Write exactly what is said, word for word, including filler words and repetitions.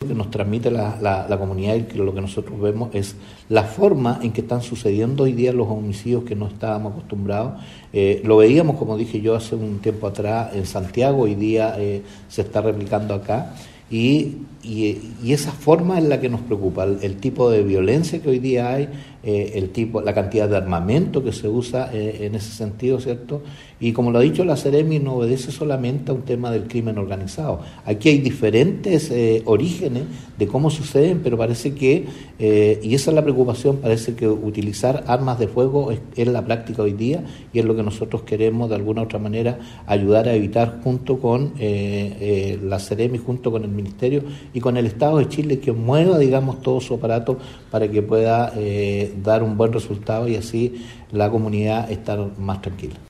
que nos transmite la, la, la comunidad y que lo que nosotros vemos es la forma en que están sucediendo hoy día los homicidios que no estábamos acostumbrados. Eh, lo veíamos, como dije yo, hace un tiempo atrás en Santiago, hoy día eh, se está replicando acá. Y, y, y esa forma es la que nos preocupa, el, el tipo de violencia que hoy día hay, eh, el tipo, la cantidad de armamento que se usa eh, en ese sentido, ¿cierto? Y como lo ha dicho la Seremi, no obedece solamente a un tema del crimen organizado. Aquí hay diferentes eh, orígenes de cómo suceden, pero parece que, eh, y esa es la preocupación, parece que utilizar armas de fuego es, es la práctica hoy día y es lo que nosotros queremos de alguna u otra manera ayudar a evitar junto con eh, eh, la Seremi, junto con el Ministerio y con el Estado de Chile, que mueva, digamos, todo su aparato para que pueda eh, dar un buen resultado y así la comunidad estar más tranquila.